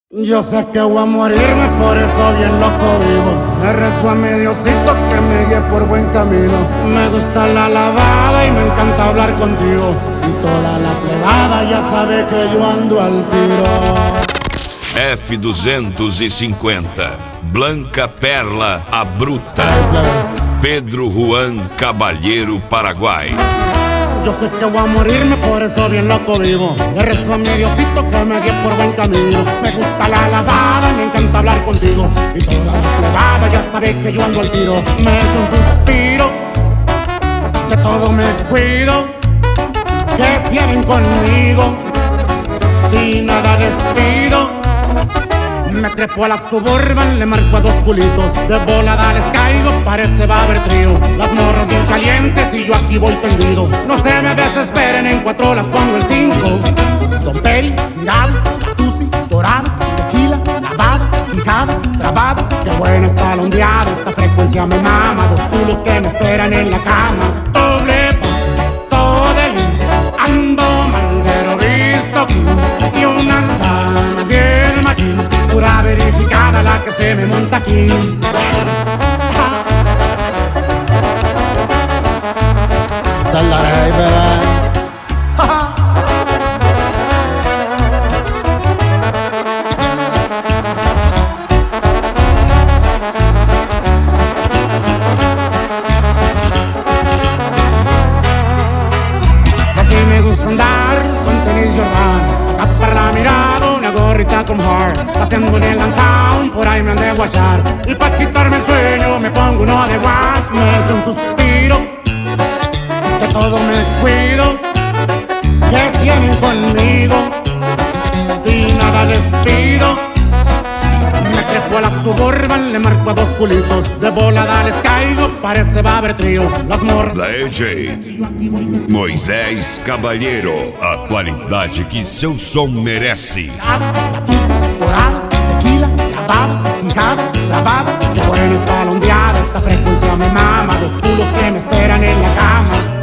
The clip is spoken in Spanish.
Yo sé que voy a morirme, por eso bien loco vivo. Me rezo a mi Diosito que me guíe por buen camino. Me gusta la lavada y me encanta hablar contigo. Y toda la plebada ya sabe que yo ando al tiro. F-250, Blanca Perla, a Bruta, Pedro Juan Caballero, Paraguay. Yo sé que voy a morirme, por eso bien loco vivo. Le rezo a mi Diosito que me guíe por buen camino. Me gusta la lavada, me encanta hablar contigo. Y toda la plebada ya sabe que yo ando al tiro. Me echo un suspiro, de todo me cuido. ¿Qué tienen conmigo? Si nada les pido. Me trepo a la Suburban, le marco a dos culitos. De volada les caigo, parece va a haber trío. Las morras bien calientes y yo aquí voy tendido. No se me desesperen, en 4 las pongo en 5. Don Peri, tirado, la tusi, dorada, tequila, lavada, fijada, trabada. Qué buena está la ondeada, esta frecuencia me mama. Dos culos que me esperan en la cama. Doble paso de ando mal, pero visto aquí. Y una dama bien machín, pura verificada la que se me monta aquí. Salaré, bebé. Así me gusta andar con tenis Jordan, acá para la mirada una gorrita con heart. Paseando en el downtown, por ahí me han de guachar. Y pa' quitarme el sueño me pongo uno de guac. Me echo un suspiro, de todo me cuido. ¿Qué tienen conmigo? Si nada les pido. Me trepo a la Suburban, le marco a dos culitos. De volada les caigo, parece va a haber trío. Las morras Da EJ Moisés Caballero, a qualidade que seu som merece. dorada, tequila, lavada, fijada, trabada. Qué buena está la ondeada, esta frecuencia me mama. Los culos que me esperan en la cama.